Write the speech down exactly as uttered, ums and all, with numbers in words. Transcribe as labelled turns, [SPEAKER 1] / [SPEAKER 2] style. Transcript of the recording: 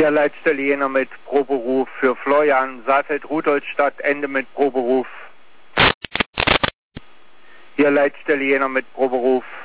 [SPEAKER 1] Hier Leitstelle Jena mit Proberuf für Florian, Saalfeld, Rudolstadt, Ende mit Proberuf. Hier Leitstelle Jena mit Proberuf.